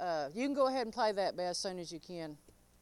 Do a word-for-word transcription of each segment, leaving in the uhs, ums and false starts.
uh, you can go ahead and play that, Beth, as soon as you can.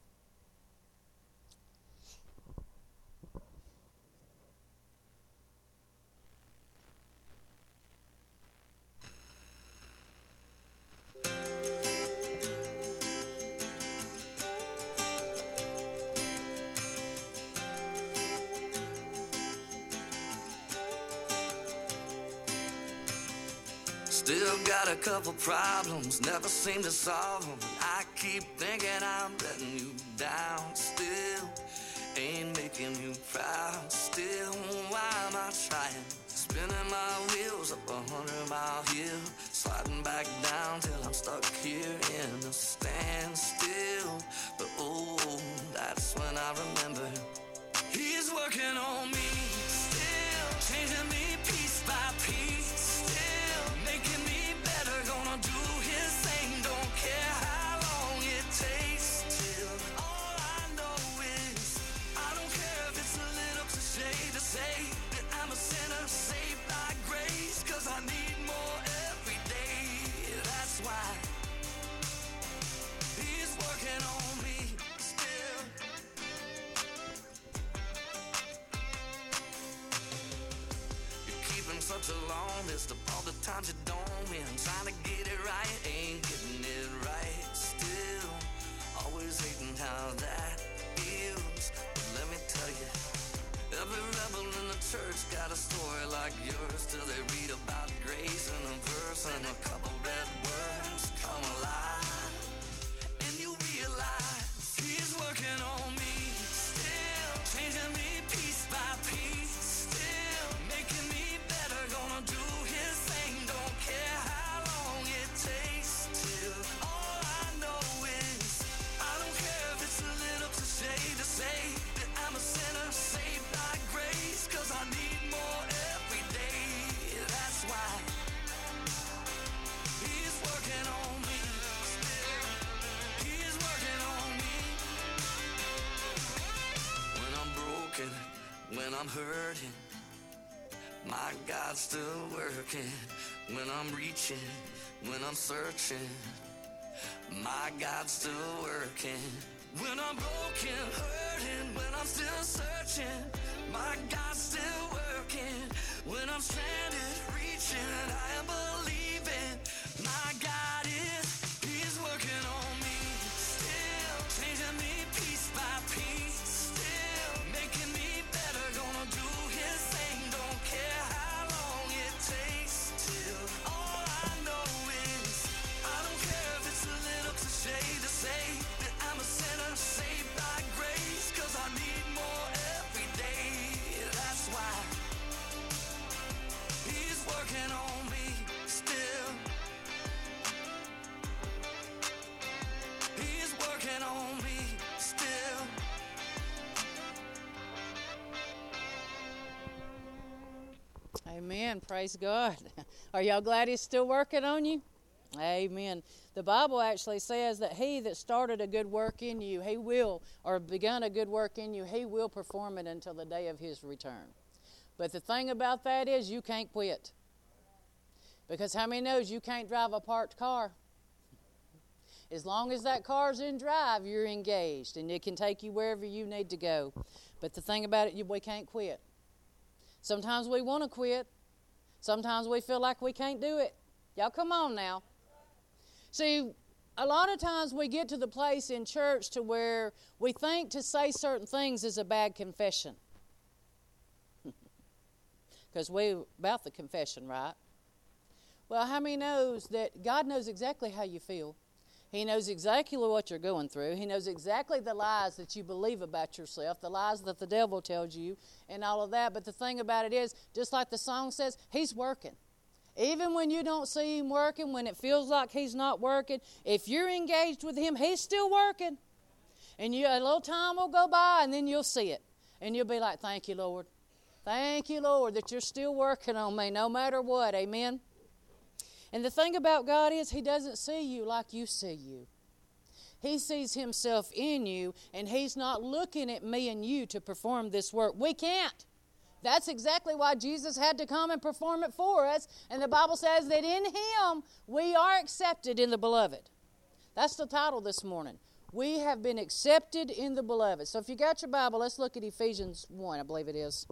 Still got a couple problems, never seem to solve them. I keep thinking I'm letting you down. Still ain't making you proud. Still, why am I trying? Spinning my wheels up a hundred mile hill, sliding back down till I'm stuck here in a standstill. But oh, that's when I remember he's working on me, still changing me piece by piece. Such a long list of all the times you don't win, trying to get it right, ain't getting it right. Still, always hating how that feels. But let me tell you, every rebel in the church got a story like yours, till they read about grace in a verse and a couple red words come alive, and you realize he's working on me, still changing me piece by piece. When I'm hurting, my God's still working. When I'm reaching, when I'm searching, my God's still working. When I'm broken, hurting, when I'm still searching, my God's still working. When I'm stranded, reaching, I am believing, my God is, he's working on me, still changing me piece by piece. Amen. Praise God. Are y'all glad he's still working on you? Amen. The Bible actually says that he that started a good work in you, he will, or begun a good work in you, he will perform it until the day of his return. But the thing about that is you can't quit. Because how many knows you can't drive a parked car? As long as that car's in drive, you're engaged, and it can take you wherever you need to go. But the thing about it, we can't quit. Sometimes we want to quit. Sometimes we feel like we can't do it. Y'all come on now. See, a lot of times we get to the place in church to where we think to say certain things is a bad confession. Because we about the confession, right? Well, how many knows that God knows exactly how you feel? He knows exactly what you're going through. He knows exactly the lies that you believe about yourself, the lies that the devil tells you, and all of that. But the thing about it is, just like the song says, he's working. Even when you don't see him working, when it feels like he's not working, if you're engaged with him, he's still working. And you, a little time will go by, and then you'll see it. And you'll be like, thank you, Lord. Thank you, Lord, that you're still working on me no matter what. Amen. And the thing about God is he doesn't see you like you see you. He sees himself in you, and he's not looking at me and you to perform this work. We can't. That's exactly why Jesus had to come and perform it for us. And the Bible says that in him we are accepted in the beloved. That's the title this morning. We have been accepted in the beloved. So if you got your Bible, let's look at Ephesians one, I believe it is.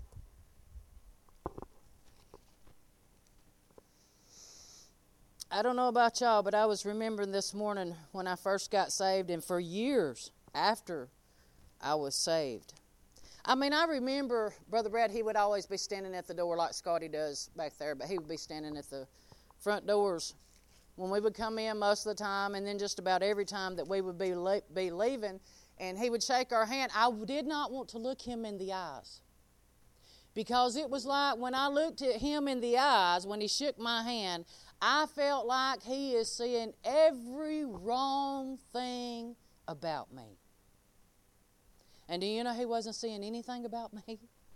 I don't know about y'all, but I was remembering this morning when I first got saved, and for years after I was saved. I mean, I remember Brother Brad, he would always be standing at the door like Scotty does back there, but he would be standing at the front doors when we would come in most of the time, and then just about every time that we would be le- be leaving, and he would shake our hand. I did not want to look him in the eyes, because it was like when I looked at him in the eyes, when he shook my hand, I felt like he is seeing every wrong thing about me. And do you know he wasn't seeing anything about me?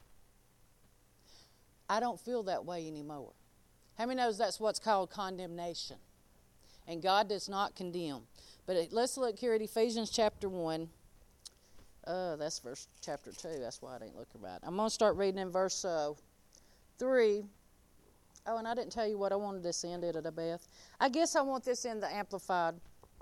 I don't feel that way anymore. How many knows that's what's called condemnation? And God does not condemn. But let's look here at Ephesians chapter one. Uh, that's verse chapter two. That's why I didn't look right. I'm going to start reading in verse uh, three. Oh, and I didn't tell you what I wanted this in, did I, Beth? I guess I want this in the Amplified.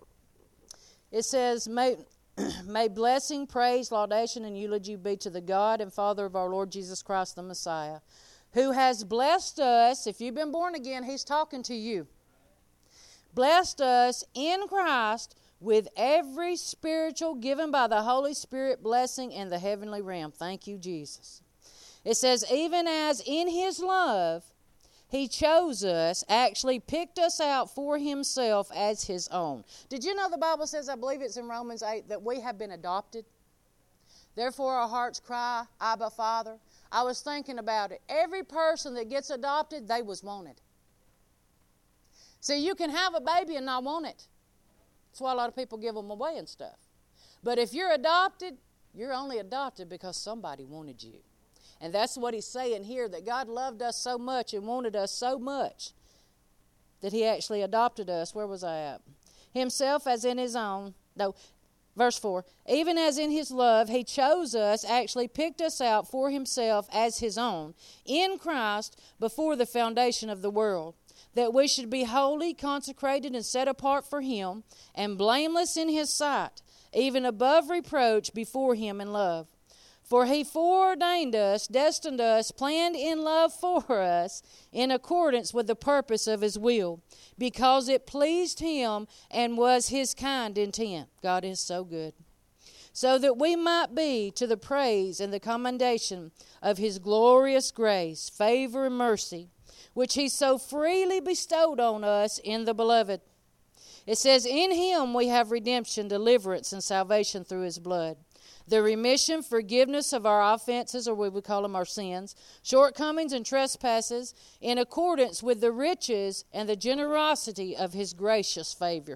It says, May, may blessing, praise, laudation, and eulogy be to the God and Father of our Lord Jesus Christ the Messiah, who has blessed us. If you've been born again, he's talking to you. Blessed us in Christ with every spiritual given by the Holy Spirit blessing in the heavenly realm. Thank you, Jesus. It says, even as in his love he chose us, actually picked us out for himself as his own. Did you know the Bible says, I believe it's in Romans eight, that we have been adopted? Therefore our hearts cry, Abba, Father. I was thinking about it. Every person that gets adopted, they was wanted. See, you can have a baby and not want it. That's why a lot of people give them away and stuff. But if you're adopted, you're only adopted because somebody wanted you. And that's what he's saying here, that God loved us so much and wanted us so much that he actually adopted us. Where was I at? Himself as in his own. No, verse four. Even as in his love he chose us, actually picked us out for himself as his own, in Christ before the foundation of the world, that we should be holy, consecrated, and set apart for him, and blameless in his sight, even above reproach before him in love. For he foreordained us, destined us, planned in love for us, in accordance with the purpose of his will, because it pleased him and was his kind intent. God is so good. So that we might be to the praise and the commendation of his glorious grace, favor, and mercy, which he so freely bestowed on us in the beloved. It says, in him we have redemption, deliverance, and salvation through his blood, the remission, forgiveness of our offenses, or we would call them our sins, shortcomings and trespasses, in accordance with the riches and the generosity of his gracious favor.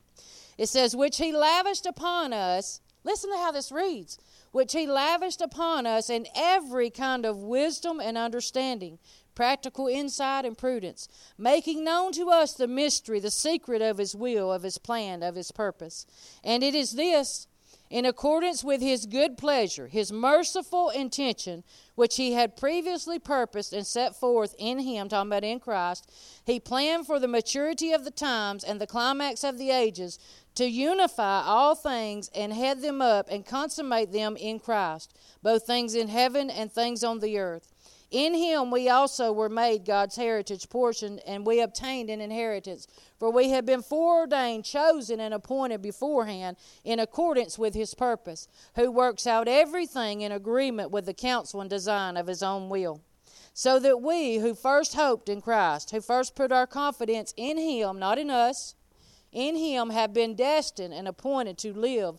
It says, which he lavished upon us. Listen to how this reads. Which he lavished upon us in every kind of wisdom and understanding, practical insight and prudence, making known to us the mystery, the secret of his will, of his plan, of his purpose. And it is this, in accordance with his good pleasure, his merciful intention, which he had previously purposed and set forth in him, talking about in Christ, he planned for the maturity of the times and the climax of the ages to unify all things and head them up and consummate them in Christ, both things in heaven and things on the earth. In him we also were made God's heritage portion, and we obtained an inheritance. For we have been foreordained, chosen, and appointed beforehand in accordance with his purpose, who works out everything in agreement with the counsel and design of his own will. So that we who first hoped in Christ, who first put our confidence in him, not in us, in him have been destined and appointed to live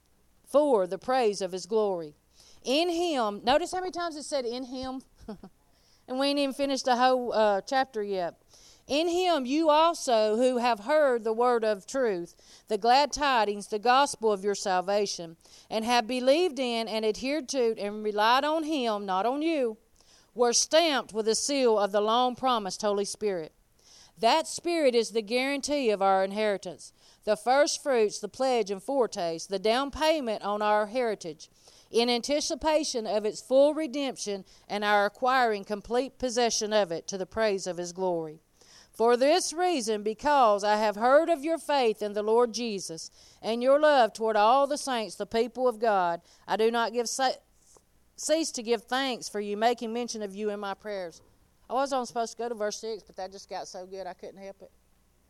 for the praise of his glory. In him, notice how many times it said in him? And we ain't even finished the whole uh, chapter yet. In him you also who have heard the word of truth, the glad tidings, the gospel of your salvation, and have believed in and adhered to and relied on him, not on you, were stamped with the seal of the long-promised Holy Spirit. That Spirit is the guarantee of our inheritance, the first fruits, the pledge and foretaste, the down payment on our heritage, in anticipation of its full redemption and our acquiring complete possession of it to the praise of his glory. For this reason, because I have heard of your faith in the Lord Jesus and your love toward all the saints, the people of God, I do not give sa- cease to give thanks for you, making mention of you in my prayers. I was on supposed to go to verse six, but that just got so good I couldn't help it.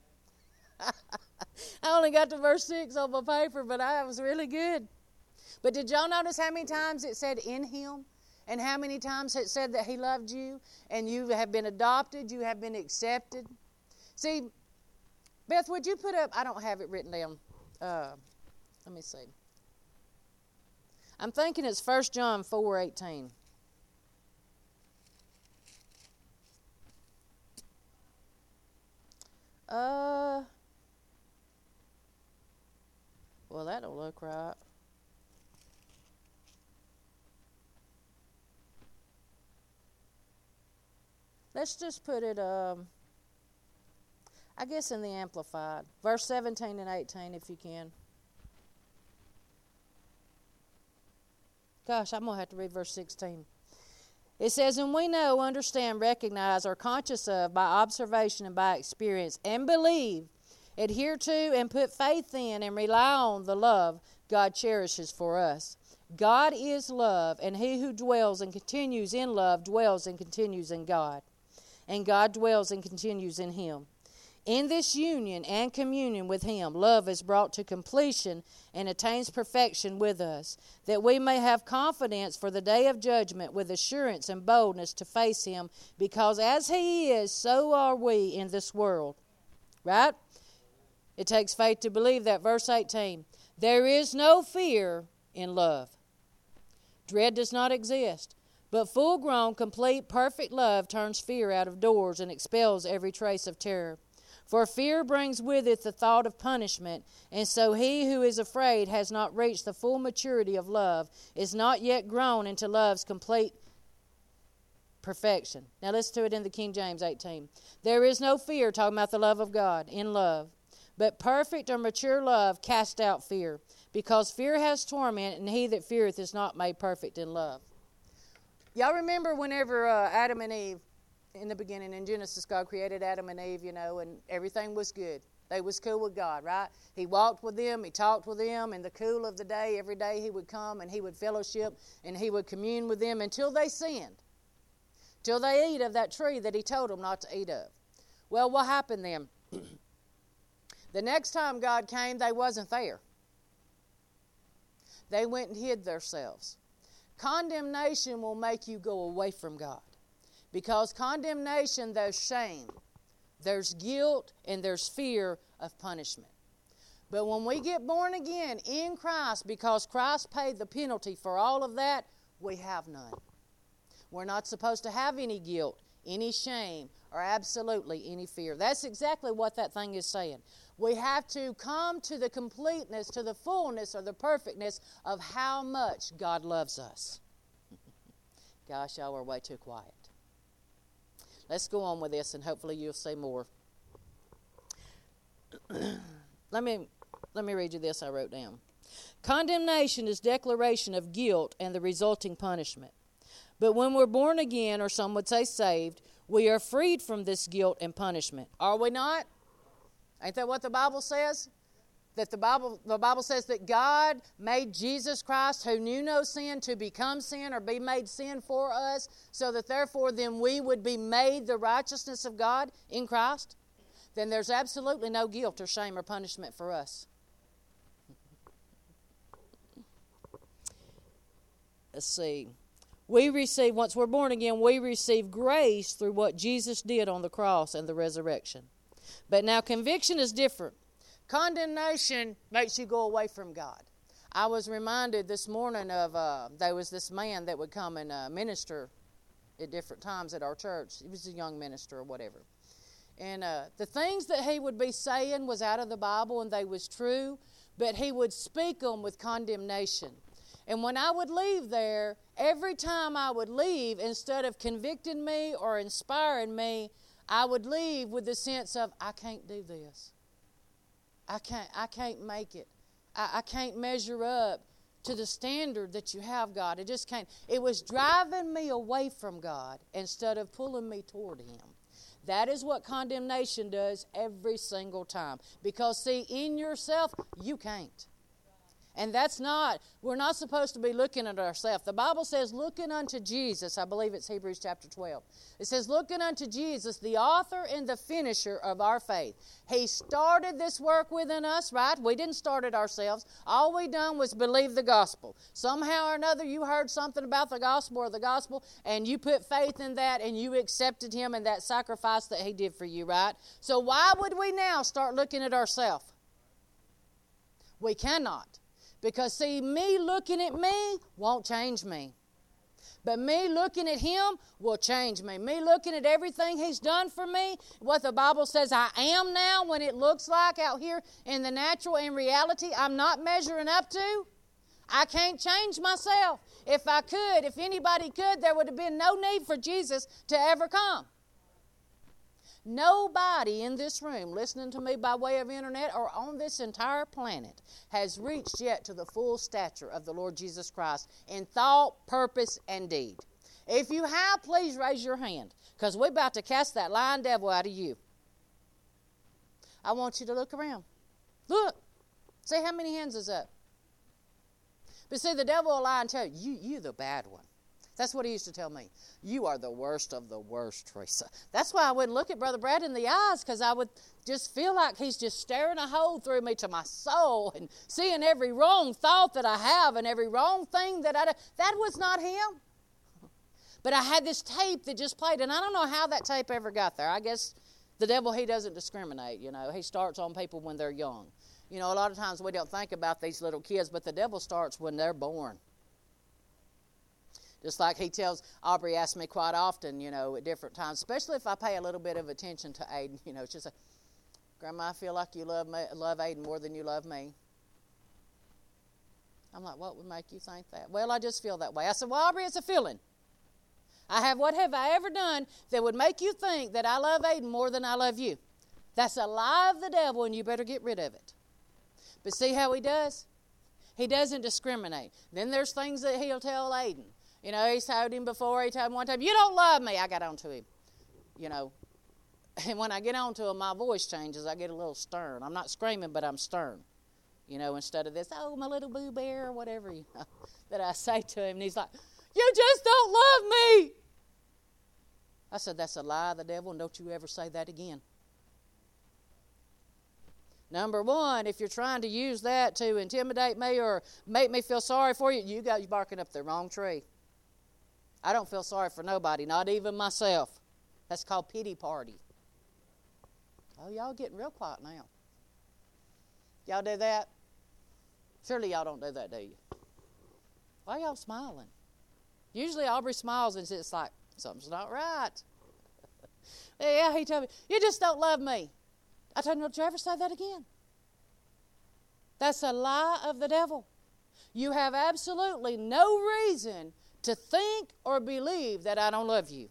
I only got to verse six on my paper, but I was really good. But did y'all notice how many times it said in him? And how many times it said that he loved you? And you have been adopted, you have been accepted. See, Beth, would you put up, I don't have it written down. Uh, let me see. I'm thinking it's First John four eighteen. Uh, well, that don't look right. Let's just put it, um, I guess, in the Amplified. Verse seventeen and eighteen, if you can. Gosh, I'm going to have to read verse sixteen. It says, and we know, understand, recognize, are conscious of by observation and by experience, and believe, adhere to, and put faith in, and rely on the love God cherishes for us. God is love, and he who dwells and continues in love dwells and continues in God. And God dwells and continues in him. In this union and communion with him, love is brought to completion and attains perfection with us, that we may have confidence for the day of judgment with assurance and boldness to face him, because as he is, so are we in this world. Right? It takes faith to believe that. Verse eighteen, there is no fear in love. Dread does not exist. But full-grown, complete, perfect love turns fear out of doors and expels every trace of terror. For fear brings with it the thought of punishment, and so he who is afraid has not reached the full maturity of love, is not yet grown into love's complete perfection. Now let's do it in the King James eighteen. There is no fear, talking about the love of God, in love. But perfect or mature love casts out fear, because fear has torment, and he that feareth is not made perfect in love. Y'all remember whenever uh, Adam and Eve, in the beginning, in Genesis, God created Adam and Eve, you know, and everything was good. They was cool with God, right? He walked with them, he talked with them, in the cool of the day, every day he would come and he would fellowship and he would commune with them until they sinned, till they eat of that tree that he told them not to eat of. Well, what happened then? The next time God came, they wasn't there. They went and hid themselves. Condemnation will make you go away from God. Because condemnation, there's shame, there's guilt, and there's fear of punishment. But when we get born again in Christ, because Christ paid the penalty for all of that, we have none. We're not supposed to have any guilt, any shame, or absolutely any fear. That's exactly what that thing is saying. We have to come to the completeness, to the fullness, or the perfectness of how much God loves us. Gosh, y'all are way too quiet. Let's go on with this, and hopefully you'll see more. let me let me read you this I wrote down. Condemnation is declaration of guilt and the resulting punishment. But when we're born again, or some would say saved, we are freed from this guilt and punishment. Are we not? Ain't that what the Bible says? That the Bible the Bible says that God made Jesus Christ, who knew no sin, to become sin or be made sin for us, so that therefore then we would be made the righteousness of God in Christ. Then there's absolutely no guilt or shame or punishment for us. Let's see. We receive, once we're born again, we receive grace through what Jesus did on the cross and the resurrection. But now conviction is different. Condemnation makes you go away from God. I was reminded this morning of, uh, there was this man that would come and uh, minister at different times at our church. He was a young minister or whatever. And uh, the things that he would be saying was out of the Bible and they was true, but he would speak them with condemnation. And when I would leave there, every time I would leave, instead of convicting me or inspiring me, I would leave with the sense of, I can't do this. I can't, I can't make it. I, I can't measure up to the standard that you have, God. I just can't. It was driving me away from God instead of pulling me toward Him. That is what condemnation does every single time. Because, see, in yourself, you can't. And that's not, we're not supposed to be looking at ourselves. The Bible says, looking unto Jesus. I believe it's Hebrews chapter twelve. It says, looking unto Jesus, the author and the finisher of our faith. He started this work within us, right? We didn't start it ourselves. All we done was believe the gospel. Somehow or another, you heard something about the gospel or the gospel, and you put faith in that, and you accepted him and that sacrifice that he did for you, right? So why would we now start looking at ourselves? We cannot. Because, see, me looking at me won't change me. But me looking at him will change me. Me looking at everything he's done for me, what the Bible says I am now, when it looks like out here in the natural, in reality, I'm not measuring up to. I can't change myself. If I could, if anybody could, there would have been no need for Jesus to ever come. Nobody in this room listening to me by way of internet or on this entire planet has reached yet to the full stature of the Lord Jesus Christ in thought, purpose, and deed. If you have, please raise your hand, because we're about to cast that lying devil out of you. I want you to look around. Look. See how many hands is up. But see, the devil will lie and tell you, you, you're the bad one. That's what he used to tell me. You are the worst of the worst, Teresa. That's why I wouldn't look at Brother Brad in the eyes, because I would just feel like he's just staring a hole through me to my soul and seeing every wrong thought that I have and every wrong thing that I do. That was not him. But I had this tape that just played, and I don't know how that tape ever got there. I guess the devil, he doesn't discriminate, you know. He starts on people when they're young. You know, a lot of times we don't think about these little kids, but the devil starts when they're born. Just like he tells, Aubrey asks me quite often, you know, at different times, especially if I pay a little bit of attention to Aiden. You know, she'll say, Grandma, I feel like you love me, love Aiden more than you love me. I'm like, what would make you think that? Well, I just feel that way. I said, well, Aubrey, it's a feeling. I have, what have I ever done that would make you think that I love Aiden more than I love you? That's a lie of the devil, and you better get rid of it. But see how he does? He doesn't discriminate. Then there's things that he'll tell Aiden. You know, he's told him before, he told him one time, you don't love me. I got on to him, you know. And when I get on to him, my voice changes. I get a little stern. I'm not screaming, but I'm stern. You know, instead of this, oh, my little boo bear or whatever, you know, that I say to him. And he's like, you just don't love me. I said, that's a lie of the devil, and don't you ever say that again. Number one, if you're trying to use that to intimidate me or make me feel sorry for you, you got you barking up the wrong tree. I don't feel sorry for nobody, not even myself. That's called pity party. Oh, y'all getting real quiet now. Y'all do that? Surely y'all don't do that, do you? Why are y'all smiling? Usually Aubrey smiles and it's like, something's not right. Yeah, he told me, you just don't love me. I told him, don't you ever say that again. That's a lie of the devil. You have absolutely no reason to think or believe that I don't love you.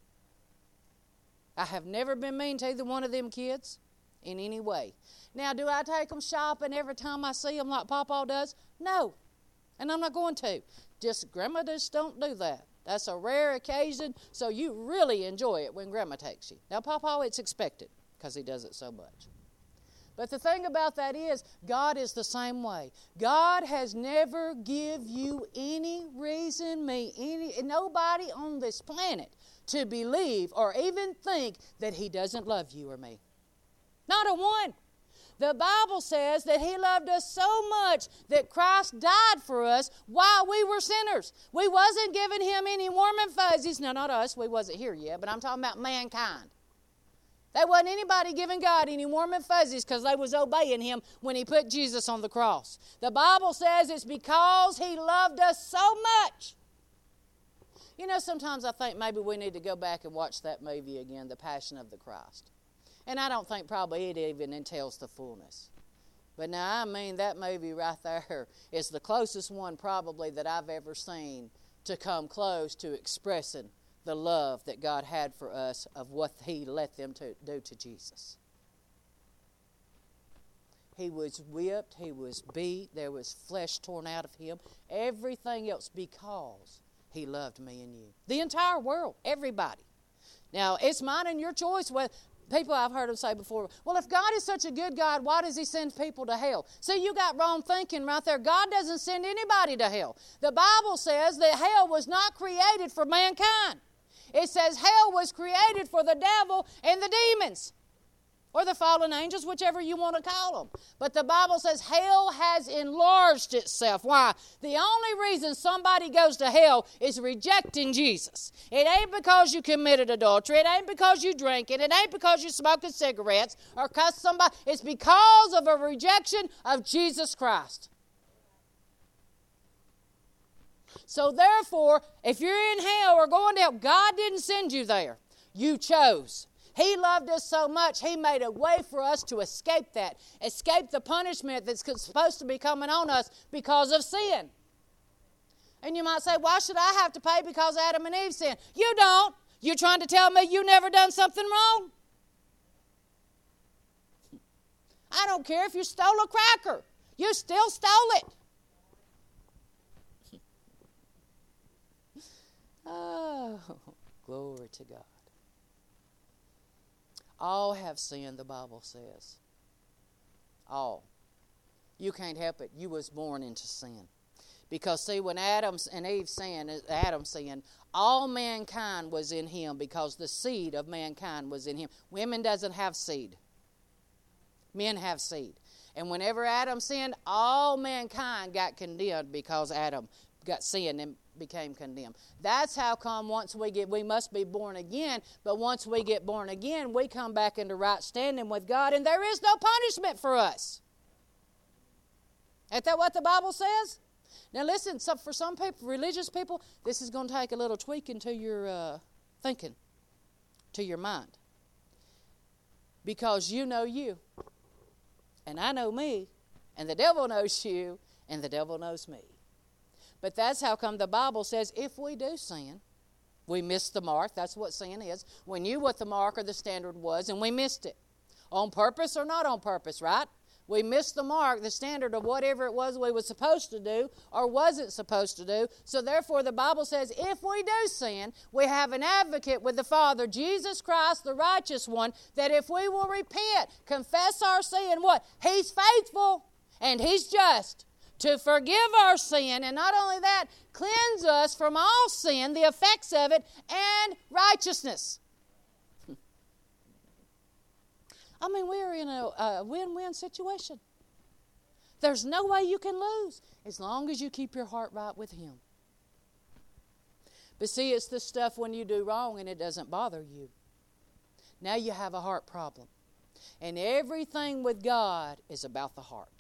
I have never been mean to either one of them kids in any way. Now, do I take them shopping every time I see them like Pawpaw does? No, and I'm not going to. Just Grandma just don't do that. That's a rare occasion, so you really enjoy it when Grandma takes you. Now, Pawpaw, it's expected because he does it so much. But the thing about that is, God is the same way. God has never give you any reason, me, any nobody on this planet to believe or even think that He doesn't love you or me. Not a one. The Bible says that He loved us so much that Christ died for us while we were sinners. We wasn't giving Him any warm and fuzzies. No, not us. We wasn't here yet, but I'm talking about mankind. There wasn't anybody giving God any warm and fuzzies because they was obeying Him when He put Jesus on the cross. The Bible says it's because He loved us so much. You know, sometimes I think maybe we need to go back and watch that movie again, The Passion of the Christ. And I don't think probably it even entails the fullness. But now, I mean, that movie right there is the closest one probably that I've ever seen to come close to expressing the love that God had for us of what He let them to do to Jesus. He was whipped, He was beat, there was flesh torn out of Him, everything else because He loved me and you. The entire world, everybody. Now, it's mine and your choice. Well, people I've heard them say before, well, if God is such a good God, why does he send people to hell? See, you got wrong thinking right there. God doesn't send anybody to hell. The Bible says that hell was not created for mankind. It says hell was created for the devil and the demons, or the fallen angels, whichever you want to call them. But the Bible says hell has enlarged itself. Why? The only reason somebody goes to hell is rejecting Jesus. It ain't because you committed adultery. It ain't because you drank it. It ain't because you smoking cigarettes or cussed somebody. It's because of a rejection of Jesus Christ. So therefore, if you're in hell or going to hell, God didn't send you there. You chose. He loved us so much, he made a way for us to escape that. Escape the punishment that's supposed to be coming on us because of sin. And you might say, why should I have to pay because Adam and Eve sinned? You don't. You're trying to tell me you never done something wrong? I don't care if you stole a cracker. You still stole it. Oh, glory to God. All have sinned, the Bible says. All. You can't help it. You was born into sin. Because, see, when Adam and Eve sinned, Adam sinned, all mankind was in him because the seed of mankind was in him. Women doesn't have seed. Men have seed. And whenever Adam sinned, all mankind got condemned because Adam got sinned and became condemned. That's how come once we get, we must be born again, but once we get born again, we come back into right standing with God, and there is no punishment for us. Ain't that what the Bible says? Now listen, so for some people, religious people, this is going to take a little tweaking to your uh, thinking, to your mind. Because you know you, and I know me, and the devil knows you, and the devil knows me. But that's how come the Bible says if we do sin, we miss the mark. That's what sin is. We knew what the mark or the standard was, and we missed it. On purpose or not on purpose, right? We missed the mark, the standard of whatever it was we were supposed to do or wasn't supposed to do. So therefore the Bible says if we do sin, we have an advocate with the Father, Jesus Christ, the righteous one, that if we will repent, confess our sin, what? He's faithful and he's just to forgive our sin, and not only that, cleanse us from all sin, the effects of it, and righteousness. I mean, we are in a, a win-win situation. There's no way you can lose as long as you keep your heart right with Him. But see, it's the stuff when you do wrong and it doesn't bother you. Now you have a heart problem. And everything with God is about the heart.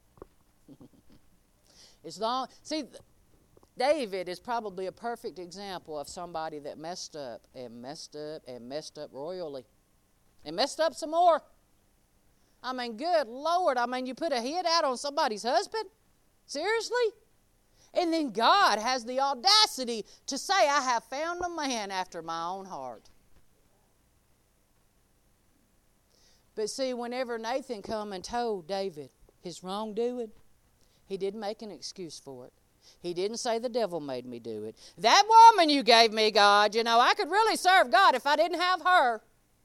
As long, see, David is probably a perfect example of somebody that messed up and messed up and messed up royally. And messed up some more. I mean, good Lord, I mean, you put a hit out on somebody's husband? Seriously? And then God has the audacity to say, I have found a man after my own heart. But see, whenever Nathan come and told David his wrongdoing, he didn't make an excuse for it. He didn't say the devil made me do it. That woman you gave me, God, you know, I could really serve God if I didn't have her.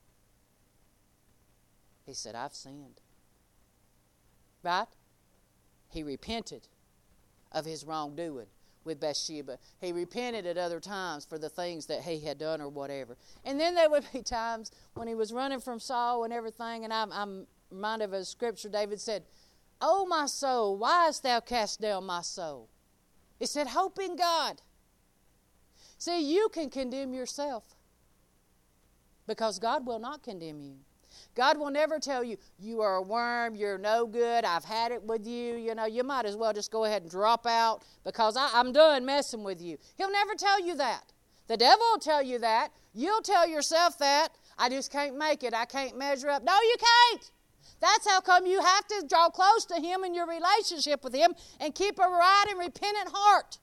He said, I've sinned. Right? He repented of his wrongdoing with Bathsheba. He repented at other times for the things that he had done or whatever. And then there would be times when he was running from Saul and everything, and I'm, I'm reminded of a scripture. David said, "O my soul, why hast thou cast down my soul?" It said, hope in God. See, you can condemn yourself because God will not condemn you. God will never tell you, you are a worm, you're no good, I've had it with you. You know, you might as well just go ahead and drop out because I, I'm done messing with you. He'll never tell you that. The devil will tell you that. You'll tell yourself that. I just can't make it. I can't measure up. No, you can't. That's how come you have to draw close to Him in your relationship with Him and keep a right and repentant heart.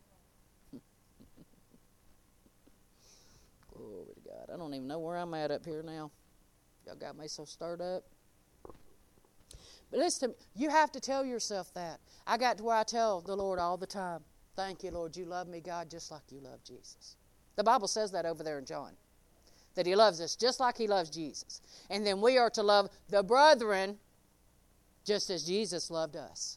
Glory to God. I don't even know where I'm at up here now. Y'all got me so stirred up. But listen to me. You have to tell yourself that. I got to where I tell the Lord all the time, thank you, Lord, you love me, God, just like you love Jesus. The Bible says that over there in John. that he loves us just like he loves Jesus. And then we are to love the brethren just as Jesus loved us.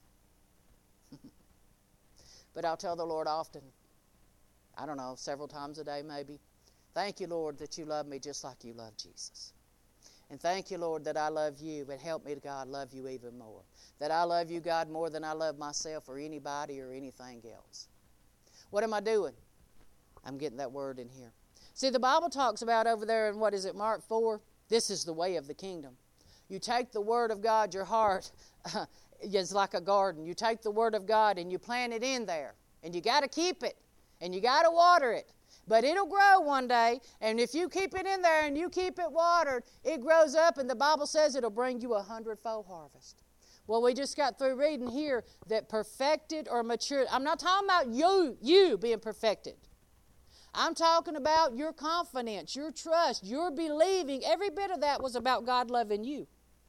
But I'll tell the Lord often, I don't know, several times a day maybe, thank you, Lord, that you love me just like you love Jesus. And thank you, Lord, that I love you, but help me, God, love you even more. That I love you, God, more than I love myself or anybody or anything else. What am I doing? I'm getting that word in here. See, the Bible talks about over there in, what is it, Mark four? This is the way of the kingdom. You take the word of God, your heart uh, is like a garden. You take the word of God and you plant it in there. And you got to keep it. And you got to water it. But it'll grow one day. And if you keep it in there and you keep it watered, it grows up. And the Bible says it'll bring you a hundredfold harvest. Well, we just got through reading here that perfected or matured. I'm not talking about you, you being perfected. I'm talking about your confidence, your trust, your believing. Every bit of that was about God loving you.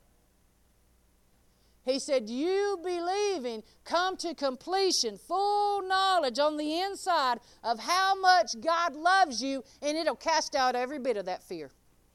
He said, you believing, come to completion, full knowledge on the inside of how much God loves you, and it'll cast out every bit of that fear.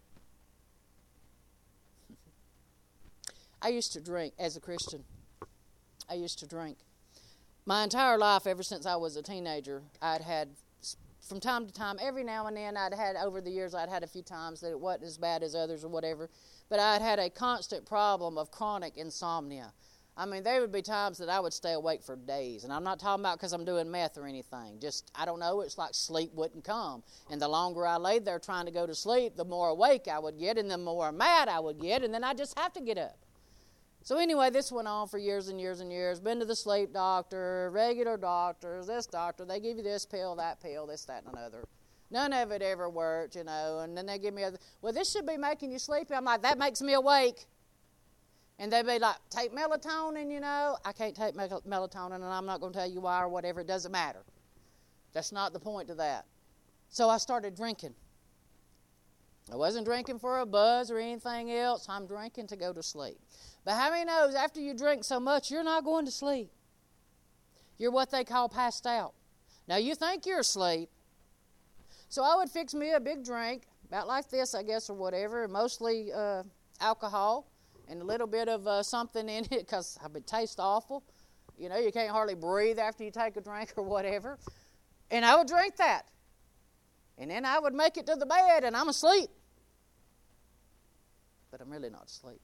I used to drink as a Christian. I used to drink. My entire life, ever since I was a teenager, I'd had, from time to time, every now and then, I'd had, over the years, I'd had a few times that it wasn't as bad as others or whatever, but I'd had a constant problem of chronic insomnia. I mean, there would be times that I would stay awake for days, and I'm not talking about because I'm doing meth or anything. Just, I don't know, it's like sleep wouldn't come. And the longer I laid there trying to go to sleep, the more awake I would get, and the more mad I would get, and then I'd just have to get up. So anyway, this went on for years and years and years. Been to the sleep doctor, regular doctors, this doctor. They give you this pill, that pill, this, that, and another. None of it ever worked, you know. And then they give me other, well, this should be making you sleepy. I'm like, that makes me awake. And they'd be like, take melatonin, you know. I can't take melatonin, and I'm not going to tell you why or whatever. It doesn't matter. That's not the point to that. So I started drinking. I wasn't drinking for a buzz or anything else. I'm drinking to go to sleep. But how many knows after you drink so much, you're not going to sleep? You're what they call passed out. Now, you think you're asleep. So I would fix me a big drink, about like this, I guess, or whatever, mostly uh, alcohol and a little bit of uh, something in it because it would taste awful. You know, you can't hardly breathe after you take a drink or whatever. And I would drink that. And then I would make it to the bed, and I'm asleep. But I'm really not asleep.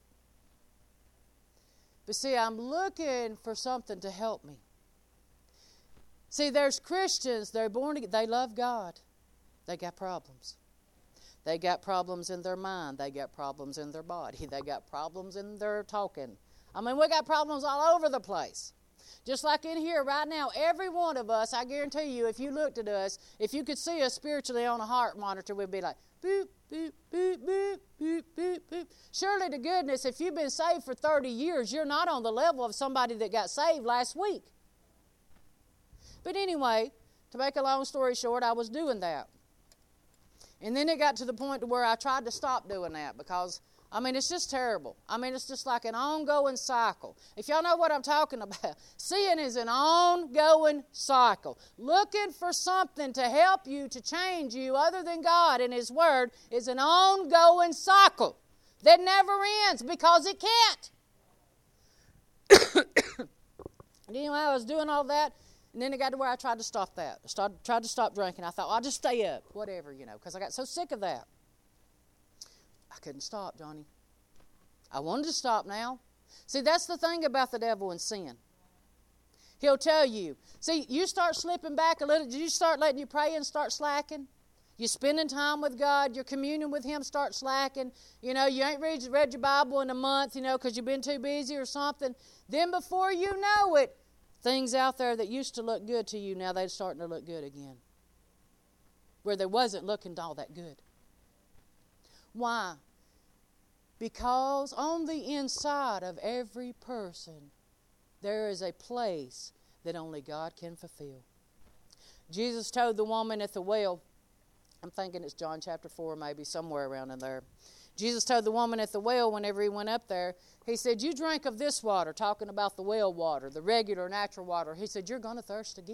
But see, I'm looking for something to help me. See, there's Christians, they're born again, they love God. They got problems. They got problems in their mind. They got problems in their body. They got problems in their talking. I mean, we got problems all over the place. Just like in here right now, every one of us, I guarantee you, if you looked at us, if you could see us spiritually on a heart monitor, we'd be like, boop, boop, boop, boop, boop, boop, boop. Surely to goodness, if you've been saved for thirty years, you're not on the level of somebody that got saved last week. But anyway, to make a long story short, I was doing that. And then it got to the point to where I tried to stop doing that because, I mean, it's just terrible. I mean, it's just like an ongoing cycle. If y'all know what I'm talking about, sin is an ongoing cycle. Looking for something to help you, to change you, other than God and His Word, is an ongoing cycle that never ends because it can't. Anyway, I was doing all that. And then it got to where I tried to stop that. I started, tried to stop drinking. I thought, well, I'll just stay up, whatever, you know, because I got so sick of that. I couldn't stop, Johnny. I wanted to stop now. See, that's the thing about the devil and sin. He'll tell you. See, you start slipping back a little. You start letting your praying start slacking. You're spending time with God. Your communion with Him starts slacking. You know, you ain't read, read your Bible in a month, you know, because you've been too busy or something. Then before you know it, things out there that used to look good to you, now they're starting to look good again. Where they wasn't looking all that good. Why? Because on the inside of every person, there is a place that only God can fulfill. Jesus told the woman at the well, I'm thinking it's John chapter four, maybe somewhere around in there. Jesus told the woman at the well whenever He went up there, He said, you drink of this water, talking about the well water, the regular natural water. He said, you're going to thirst again.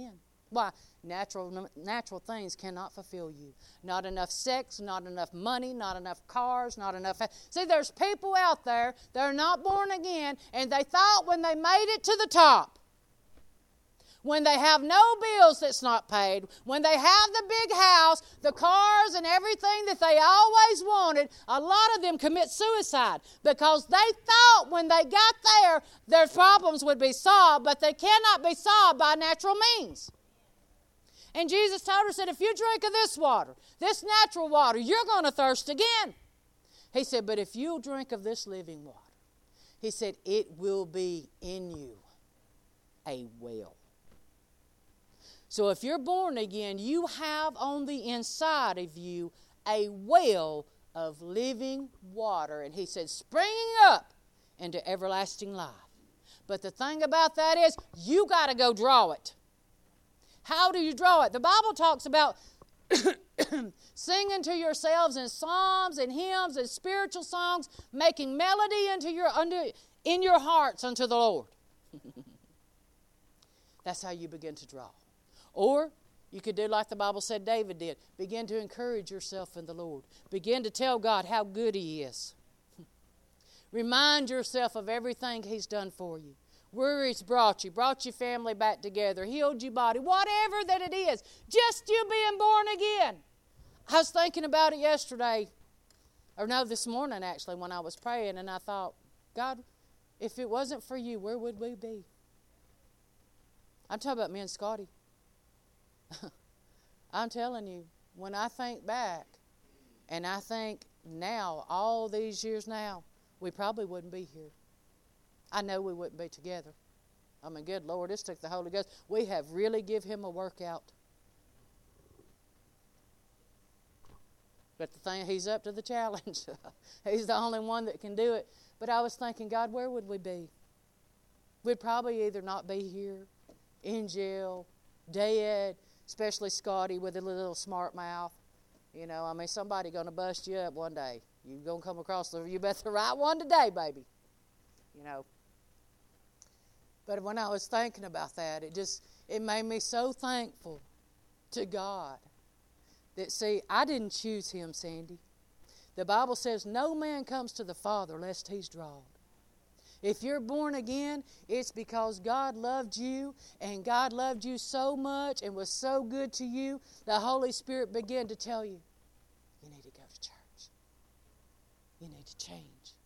Why? Natural, natural things cannot fulfill you. Not enough sex, not enough money, not enough cars, not enough... See, there's people out there that are not born again, and they thought when they made it to the top, when they have no bills that's not paid, when they have the big house, the cars and everything that they always wanted, a lot of them commit suicide because they thought when they got there, their problems would be solved, but they cannot be solved by natural means. And Jesus told us that if you drink of this water, this natural water, you're going to thirst again. He said, but if you drink of this living water, he said, it will be in you a well. So if you're born again, you have on the inside of you a well of living water. And he said, springing up into everlasting life. But the thing about that is, you got to go draw it. How do you draw it? The Bible talks about singing to yourselves in psalms and hymns and spiritual songs, making melody into your under, in your hearts unto the Lord. That's how you begin to draw. Or you could do like the Bible said David did. Begin to encourage yourself in the Lord. Begin to tell God how good He is. Remind yourself of everything He's done for you. Where He's brought you, brought your family back together, healed your body, whatever that it is. Just you being born again. I was thinking about it yesterday, or no, this morning actually when I was praying, and I thought, God, if it wasn't for you, where would we be? I'm talking about me and Scotty. I'm telling you, when I think back, and I think now, all these years now, we probably wouldn't be here. I know we wouldn't be together. I mean, good Lord, this took the Holy Ghost. We have really give Him a workout. But the thing, He's up to the challenge. He's the only one that can do it. But I was thinking, God, where would we be? We'd probably either not be here, in jail, dead, especially Scotty with a little smart mouth. You know, I mean, somebody going to bust you up one day. You're going to come across the, you bet the right one today, baby. You know. But when I was thinking about that, it just, it made me so thankful to God that, see, I didn't choose him, Sandy. The Bible says no man comes to the Father lest he's drawn. If you're born again, it's because God loved you, and God loved you so much and was so good to you, the Holy Spirit began to tell you, you need to go to church. You need to change.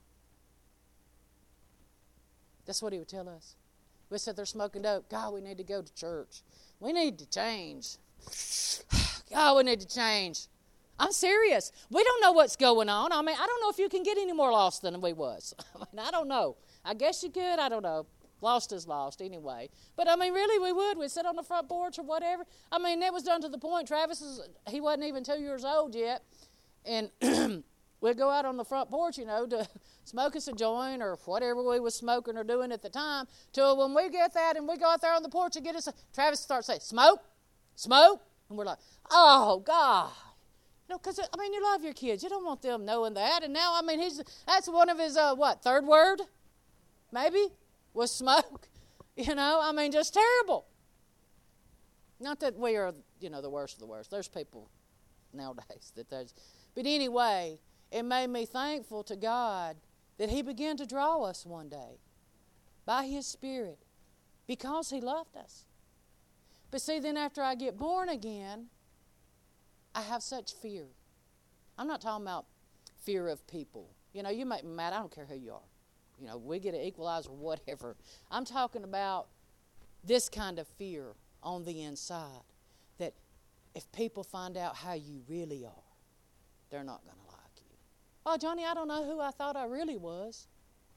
That's what he would tell us. We said they're smoking dope. God, we need to go to church. We need to change. God, we need to change. I'm serious. We don't know what's going on. I mean, I don't know if you can get any more lost than we was. I mean, I don't know. I guess you could. I don't know. Lost is lost anyway. But, I mean, really, we would. We'd sit on the front porch or whatever. I mean, it was done to the point. Travis, is, he wasn't even two years old yet. And we'd go out on the front porch, you know, to smoke us a joint or whatever we was smoking or doing at the time. Till when we get that and we go out there on the porch and get us, a, Travis starts saying, smoke, smoke. And we're like, oh, God. No, because, I mean, you love your kids. You don't want them knowing that. And now, I mean, he's that's one of his, uh, what, third word? Maybe? Was smoke. You know, I mean, just terrible. Not that we are, you know, the worst of the worst. There's people nowadays that there's. But anyway, it made me thankful to God that he began to draw us one day by his Spirit because he loved us. But see, then after I get born again, I have such fear. I'm not talking about fear of people. You know, you make me mad. I don't care who you are. You know, we get an equalizer, whatever. I'm talking about this kind of fear on the inside, that if people find out how you really are, they're not going to like you. Oh, Johnny, I don't know who I thought I really was.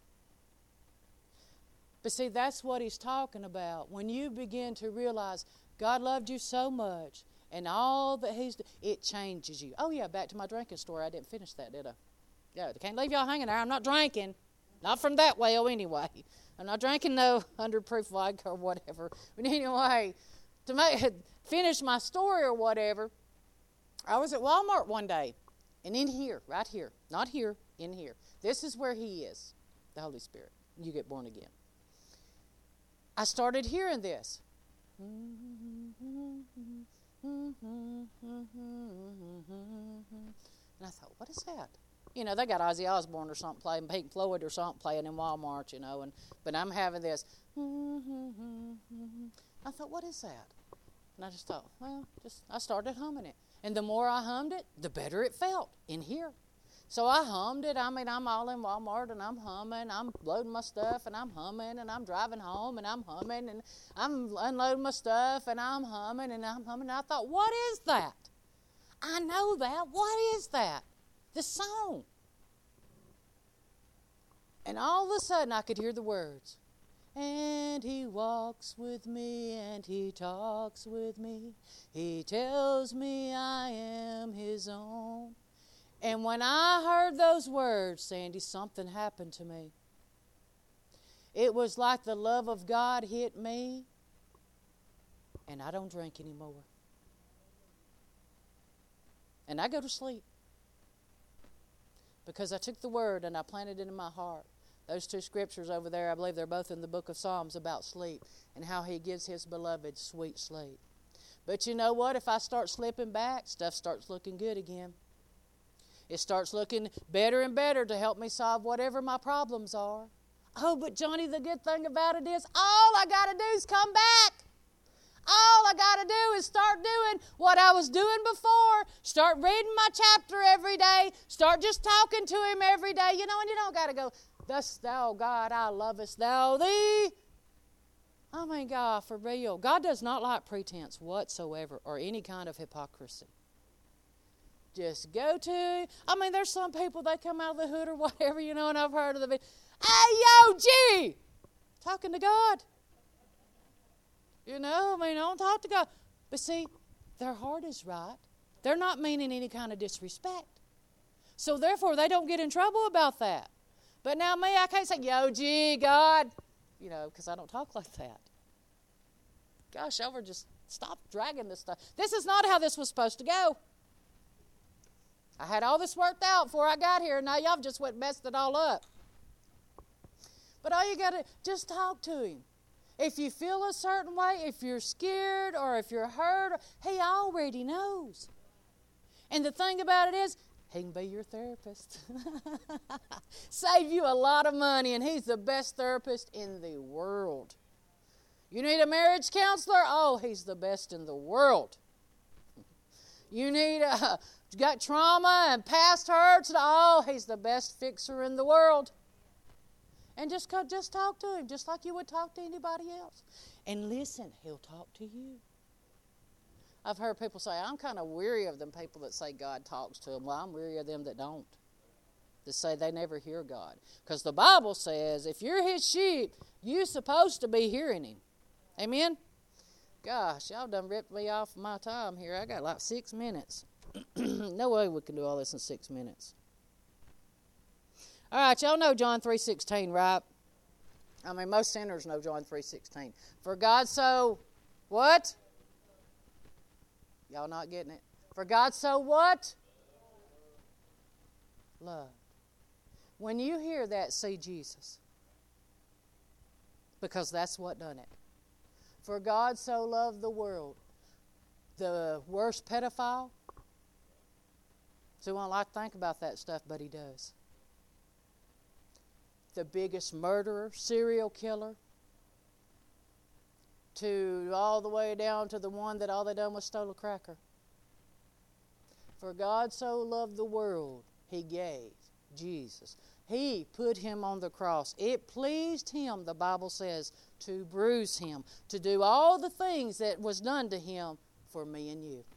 But see, that's what he's talking about. When you begin to realize God loved you so much, and all that he's, it changes you. Oh, yeah, back to my drinking story. I didn't finish that, did I? Yeah, I can't leave y'all hanging there. I'm not drinking. Not from that well, anyway. I'm not drinking no hundred proof vodka or whatever. But anyway, to make, finish my story or whatever, I was at Walmart one day. And in here, right here, not here, in here. This is where he is, the Holy Spirit. You get born again. I started hearing this. And I thought, what is that? You know, they got Ozzy Osbourne or something playing, Pink Floyd or something playing in Walmart, you know, and but I'm having this. I thought, what is that? And I just thought, well, just I started humming it. And the more I hummed it, the better it felt in here. So I hummed it. I mean, I'm all in Walmart, and I'm humming. I'm loading my stuff, and I'm humming, and I'm driving home, and I'm humming, and I'm unloading my stuff, and I'm humming, and I'm humming. And I thought, what is that? I know that. What is that? The song. And all of a sudden, I could hear the words. And he walks with me, and he talks with me. He tells me I am his own. And when I heard those words, Sandy, something happened to me. It was like the love of God hit me, and I don't drink anymore. And I go to sleep because I took the word and I planted it in my heart. Those two scriptures over there, I believe they're both in the book of Psalms about sleep and how he gives his beloved sweet sleep. But you know what? If I start slipping back, stuff starts looking good again. It starts looking better and better to help me solve whatever my problems are. Oh, but Johnny, the good thing about it is all I got to do is come back. All I got to do is start doing what I was doing before. Start reading my chapter every day. Start just talking to him every day. You know, and you don't got to go, thus thou, God, I lovest thou thee. I mean, God, for real. God does not like pretense whatsoever or any kind of hypocrisy. Just go to, I mean, there's some people, they come out of the hood or whatever, you know, and I've heard of the, hey, yo, G, talking to God. You know, I mean, don't talk to God. But see, their heart is right. They're not meaning any kind of disrespect. So therefore, they don't get in trouble about that. But now me, I can't say, yo, G, God, you know, because I don't talk like that. Gosh, over just stop dragging this stuff. This is not how this was supposed to go. I had all this worked out before I got here, and now y'all just went and messed it all up. But all you got to, just talk to him. If you feel a certain way, if you're scared or if you're hurt, he already knows. And the thing about it is, he can be your therapist. Save you a lot of money, and he's the best therapist in the world. You need a marriage counselor? Oh, he's the best in the world. You need a, you got trauma and past hurts? Oh, he's the best fixer in the world. And just, just talk to him, just like you would talk to anybody else. And listen, he'll talk to you. I've heard people say, I'm kind of weary of them people that say God talks to them. Well, I'm weary of them that don't. That say they never hear God. Because the Bible says, if you're his sheep, you're supposed to be hearing him. Amen? Gosh, y'all done ripped me off my time here. I got like six minutes. No way we can do all this in six minutes. All right, y'all know John three sixteen, right? I mean, most sinners know John three sixteen. For God so, what? Y'all not getting it? For God so what? Loved. When you hear that, see Jesus. Because that's what done it. For God so loved the world. The worst pedophile. So we don't like to think about that stuff, but he does. The biggest murderer, serial killer, to all the way down to the one that all they done was stole a cracker. For God so loved the world, he gave Jesus. He put him on the cross. It pleased him, the Bible says, to bruise him, to do all the things that was done to him for me and you.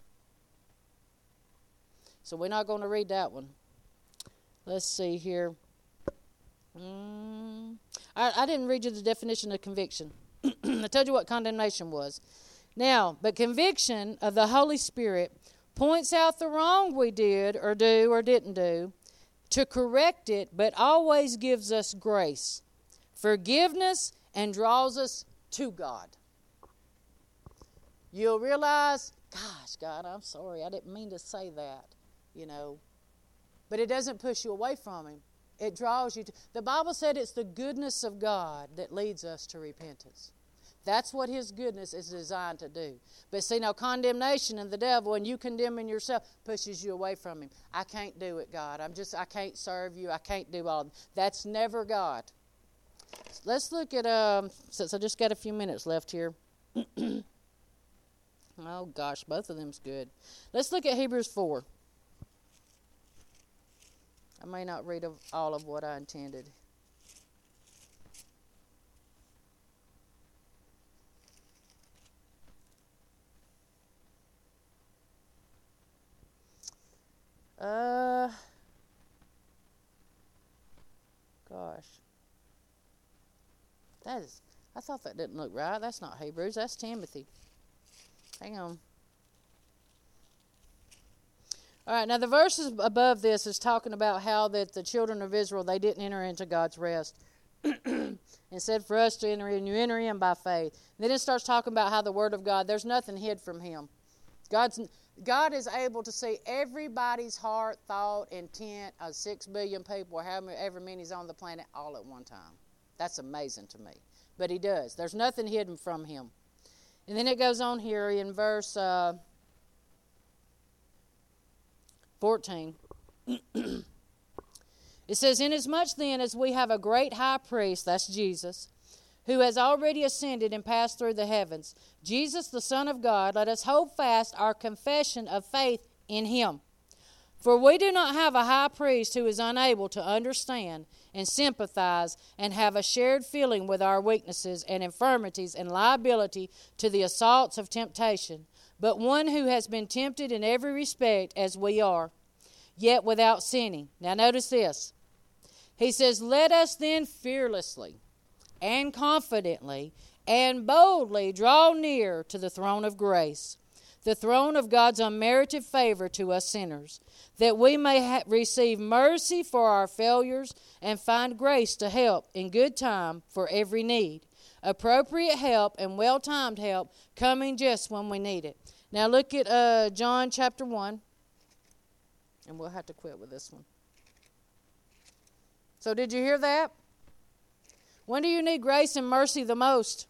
So we're not going to read that one. Let's see here. Mm, I, I didn't read you the definition of conviction. I told you what condemnation was. Now, but conviction of the Holy Spirit points out the wrong we did or do or didn't do to correct it, but always gives us grace, forgiveness, and draws us to God. You'll realize, gosh, God, I'm sorry. I didn't mean to say that, you know. But it doesn't push you away from him. It draws you to. The Bible said it's the goodness of God that leads us to repentance. That's what his goodness is designed to do. But see, now condemnation and the devil and you condemning yourself pushes you away from him. I can't do it, God. I'm just, I can't serve you. I can't do all of it. That's never God. Let's look at, um, since I just got a few minutes left here. Oh, gosh, both of them's good. Let's look at Hebrews four. I may not read all of what I intended. Uh, gosh. That is, I thought that didn't look right. That's not Hebrews, that's Timothy. Hang on. All right, now the verses above this is talking about how that the children of Israel, they didn't enter into God's rest. And said for us to enter in, you enter in by faith. And then it starts talking about how the Word of God, there's nothing hid from Him. God's God is able to see everybody's heart, thought, intent of six billion people or however many's on the planet all at one time. That's amazing to me. But He does. There's nothing hidden from Him. And then it goes on here in verse uh, fourteen. It says, inasmuch then as we have a great high priest, that's Jesus, who has already ascended and passed through the heavens, Jesus the Son of God, let us hold fast our confession of faith in Him. For we do not have a high priest who is unable to understand and sympathize and have a shared feeling with our weaknesses and infirmities and liability to the assaults of temptation, but one who has been tempted in every respect as we are, yet without sinning. Now notice this. He says, let us then fearlessly and confidently and boldly draw near to the throne of grace, the throne of God's unmerited favor to us sinners, that we may ha- receive mercy for our failures and find grace to help in good time for every need. Appropriate help and well-timed help coming just when we need it. Now look at uh, John chapter one, and we'll have to quit with this one. So did you hear that? When do you need grace and mercy the most?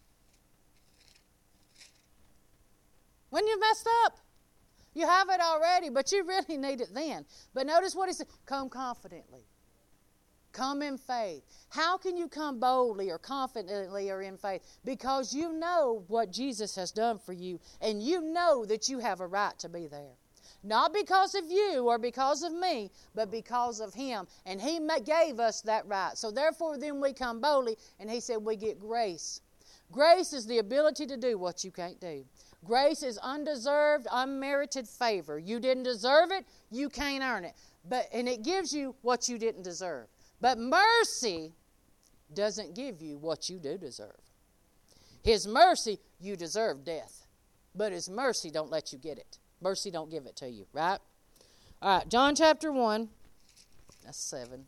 When you messed up. You have it already, but you really need it then. But notice what he said. Come confidently. Come in faith. How can you come boldly or confidently or in faith? Because you know what Jesus has done for you, and you know that you have a right to be there. Not because of you or because of me, but because of Him. And He gave us that right. So therefore then we come boldly, and He said we get grace. Grace is the ability to do what you can't do. Grace is undeserved, unmerited favor. You didn't deserve it, you can't earn it. But and it gives you what you didn't deserve. But mercy doesn't give you what you do deserve. His mercy, you deserve death. But His mercy don't let you get it. Mercy don't give it to you, right? All right, John chapter one. That's seven.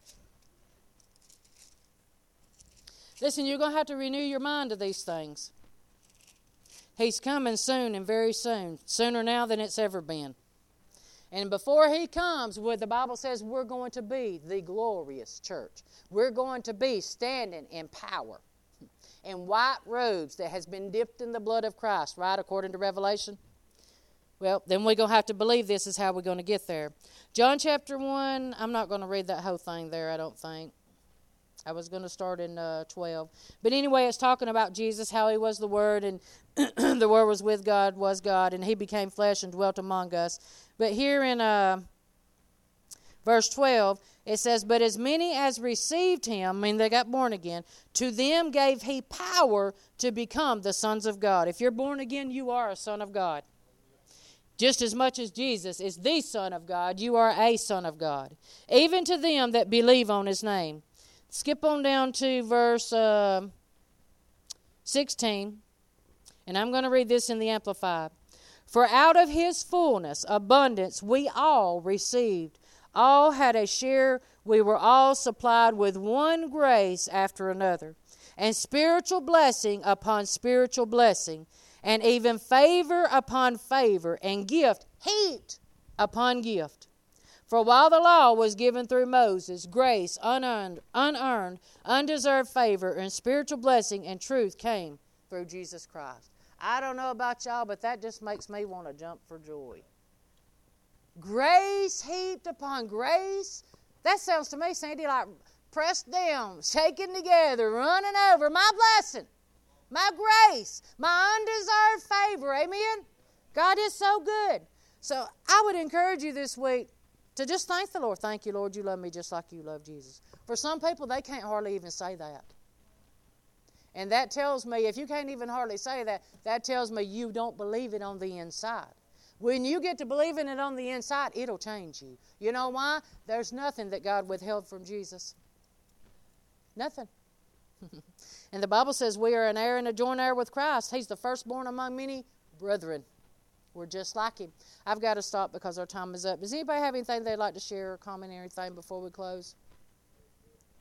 Listen, you're going to have to renew your mind to these things. He's coming soon and very soon. Sooner now than it's ever been. And before He comes, where the Bible says we're going to be the glorious church. We're going to be standing in power. In white robes that has been dipped in the blood of Christ, right, according to Revelation. Well, then we're going to have to believe this is how we're going to get there. John chapter one, I'm not going to read that whole thing there, I don't think. I was going to start in uh, twelve. But anyway, it's talking about Jesus, how He was the Word, and the Word was with God, was God, and He became flesh and dwelt among us. But here in uh, verse twelve, it says, but as many as received Him, I mean they got born again, to them gave He power to become the sons of God. If you're born again, you are a son of God. Just as much as Jesus is the Son of God, you are a son of God. Even to them that believe on His name. Skip on down to verse uh, sixteen. And I'm going to read this in the Amplified. For out of His fullness, abundance, we all received. All had a share. We were all supplied with one grace after another. And spiritual blessing upon spiritual blessing. And even favor upon favor, and gift, heaped upon gift. For while the law was given through Moses, grace, unearned, unearned, undeserved favor, and spiritual blessing and truth came through Jesus Christ. I don't know about y'all, but that just makes me want to jump for joy. Grace heaped upon grace. That sounds to me, Sandy, like pressed down, shaken together, running over. My blessing, my grace, my undeserved favor. Amen? God is so good. So I would encourage you this week to just thank the Lord. Thank you, Lord, you love me just like you love Jesus. For some people, they can't hardly even say that. And that tells me, if you can't even hardly say that, that tells me you don't believe it on the inside. When you get to believing it on the inside, it'll change you. You know why? There's nothing that God withheld from Jesus. Nothing. And the Bible says we are an heir and a joint heir with Christ. He's the firstborn among many brethren. We're just like him. I've got to stop because our time is up. Does anybody have anything they'd like to share or comment or anything before we close?